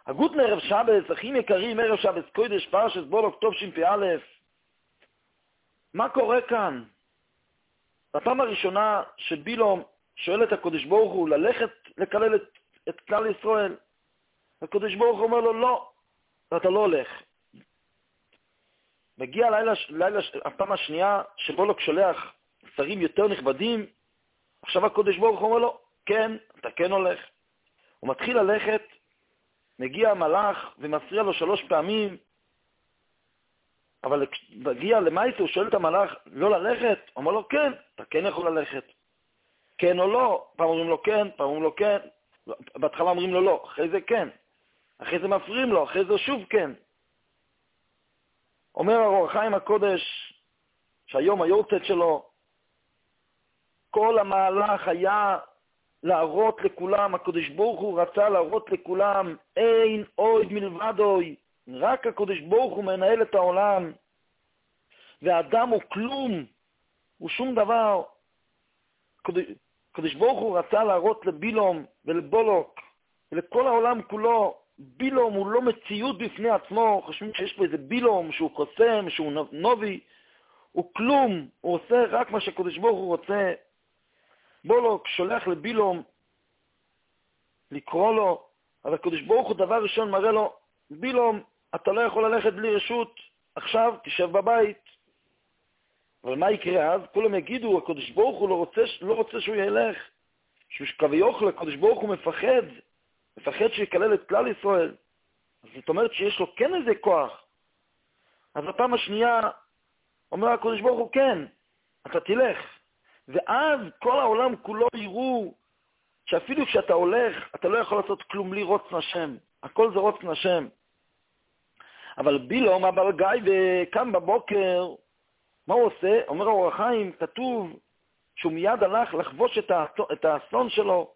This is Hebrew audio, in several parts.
הגות מערב שבס, אחים יקרים, ערב שבס קודש, פרשת בולוק, טוב ש"פ. מה קורה כאן? בפעם הראשונה שבילום שואל את הקדוש ברוך הוא ללכת לקלל את כלל ישראל, הקדוש ברוך הוא אומר לו, לא, אתה לא הולך. מגיע הפעם השנייה שבולוק שולח שרים יותר נכבדים, עכשיו הקדוש ברוך הוא אומר לו, כן, אתה כן הולך. הוא מתחיל ללכת, מגיע המלאך ומפריע לו 3 פעמים, אבל מגיע למעשה, הוא שואל את המלאך לא ללכת, הוא אומר לו, כן, אתה כן יכול ללכת. כן או לא? פעם אומרים לו כן, פעם אומרים לו כן, בהתחלה אומרים לו לא, אחרי זה כן, אחרי זה מפריעים לו, אחרי זה שוב כן. אומר האור החיים הקודש, שהיום היורצייט שלו, כל המהלך היה להראות לכולם, הקדוש ברוך הוא רצה להראות לכולם, אין עוד מלבדוי, רק הקדוש ברוך הוא מנהל את העולם, והאדם הוא כלום, הוא שום דבר. הקדוש ברוך הוא רצה להראות לבילום ולבולוק, ולכל העולם כולו, בילום הוא לא מציאות בפני עצמו, חושבים שיש פה איזה בילום שהוא קוסם, שהוא נובי, הוא כלום, הוא עושה רק מה שהקדוש ברוך הוא רוצה. בולוק שולח לבילום לקרוא לו, אבל הקדוש ברוך הוא דבר ראשון מראה לו, בילום, אתה לא יכול ללכת בלי רשות, עכשיו תשב בבית. אבל מה יקרה אז? כולם יגידו, הקדוש ברוך הוא לא רוצה שהוא ילך, שכביכול הקדוש ברוך הוא מפחד שיקלל את כלל ישראל. אז זאת אומרת שיש לו כן איזה כוח. אז הפעם השנייה אומר הקדוש ברוך הוא, כן, אתה תלך. ואז כל העולם כולו יראו שאפילו כשאתה הולך, אתה לא יכול לעשות כלום בלי רוצן השם. הכל זה רוצן השם. אבל בילום הבעל גיא וקם בבוקר, מה הוא עושה? אומר האור החיים, כתוב שהוא מיד הלך לחבוש את האסון שלו.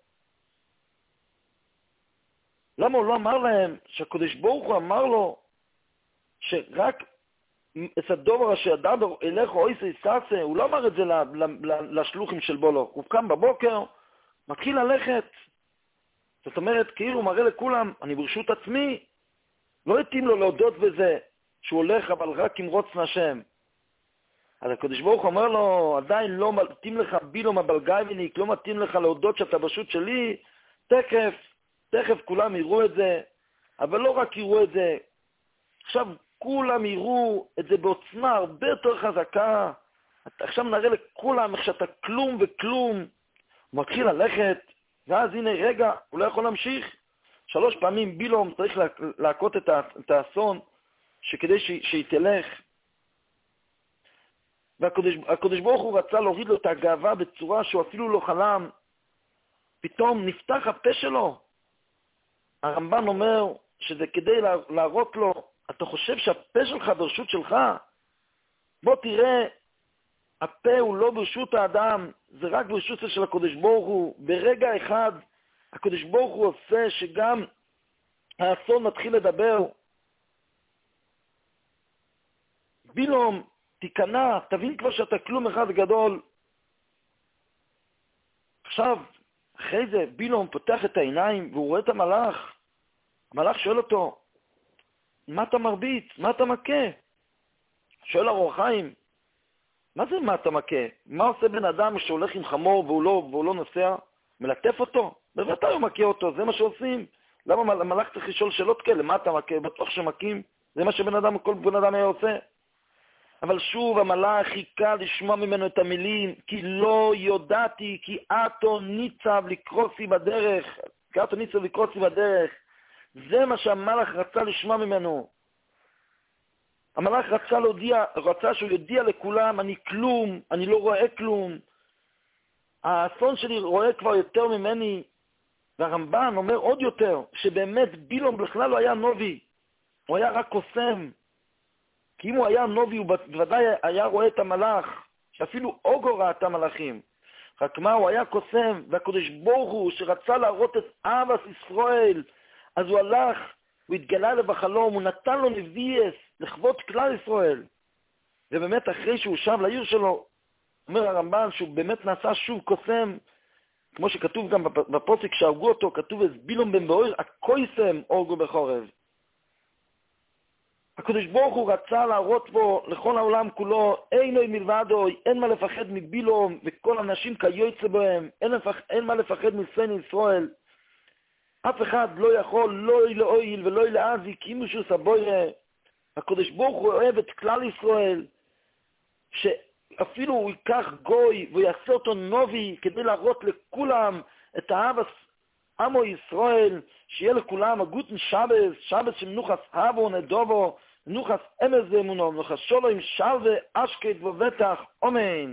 למה הוא לא אמר להם שהקדוש ברוך הוא אמר לו שרק את הדובר אשר דבר אלך או איסי ססה, הוא לא אמר את זה לשלוחים של בולוק. הוא קם בבוקר, מתחיל ללכת. זאת אומרת, כאילו הוא מראה לכולם, אני ברשות עצמי, לא התאים לו להודות בזה שהוא הולך אבל רק עם רוצן השם. אז הקדוש ברוך הוא אומר לו, עדיין לא מתאים לך בילום הבלגייבניק, לא מתאים לך להודות שאתה ברשות שלי, תכף כולם יראו את זה, אבל לא רק יראו את זה, עכשיו כולם יראו את זה בעוצמה הרבה יותר חזקה, עכשיו נראה לכולם איך שאתה כלום וכלום, הוא מתחיל ללכת, ואז הנה רגע, הוא לא יכול להמשיך, 3 פעמים בילום צריך להכות את האסון, שכדי שהיא תלך, והקדוש ברוך הוא רצה להוריד לו את הגאווה בצורה שהוא אפילו לא חלם, פתאום נפתח הפה שלו, הרמב"ן אומר שזה כדי להראות לו, אתה חושב שהפה שלך ברשות שלך? בוא תראה, הפה הוא לא ברשות האדם, זה רק ברשות של הקדוש ברוך הוא. ברגע אחד הקדוש ברוך הוא עושה שגם האסון מתחיל לדבר. בילום, תיכנע, תבין כבר שאתה כלום אחד גדול. עכשיו, אחרי זה בילום פותח את העיניים והוא רואה את המלאך. המלאך שואל אותו, מה אתה מרביץ? מה אתה מכה? שואל האור החיים, מה זה מה אתה מכה? מה עושה בן אדם שהולך עם חמור והוא לא נוסע? מלטף אותו? בוודאי הוא מכה אותו, זה מה שעושים. למה המלאך צריך לשאול שאלות כאלה? מה אתה מכה? בטוח שמכים? זה מה כל בן אדם היה עושה. אבל שוב המלאך חיכה לשמוע ממנו את המילים, כי לא יודעתי, כי אתו ניצב לקרוסי בדרך. כי אתו ניצב לקרוסי בדרך. זה מה שהמלאך רצה לשמוע ממנו. המלאך רצה שהוא יודיע לכולם, אני כלום, אני לא רואה כלום. האסון שלי רואה כבר יותר ממני. והרמב"ן אומר עוד יותר, שבאמת בילום בכלל לא היה נובי. הוא היה רק קוסם. כי אם הוא היה נובי, הוא בוודאי היה רואה את המלאך, שאפילו אוגו ראה את המלאכים. רק מה, הוא היה קוסם, והקדוש ברוך הוא שרצה להראות את אהבת ישראל, אז הוא הלך, הוא התגלה לו בחלום, הוא נתן לו נביאס לכבוד כלל ישראל. ובאמת אחרי שהוא שב לעיר שלו, אומר הרמב"ן שהוא באמת נעשה שוב קוסם, כמו שכתוב גם בפוסק שהרגו אותו, כתוב אז בילום בן באויר, הקויסם הורגו בחורב. הקדוש ברוך הוא רצה להראות בו לכל העולם כולו, אינו מלבדו, אין מה לפחד מבילום, וכל אנשים כיוצא בהם, אין מה לפחד מסן ישראל. אף אחד לא יכול, לא להועיל ולא להזיק, אם מישהו סבויה. הקדוש ברוך הוא אוהב את כלל ישראל, שאפילו הוא ייקח גוי ויעשה אותו נובי, כדי להראות לכולם את האהבת עמו ישראל, שיהיה לכולם הגותן שבס של מנוחס אבו נדובו, מנוחס אמז אמונו, מנוחס שולו עם שלווה, אשקט ובטח, אמן.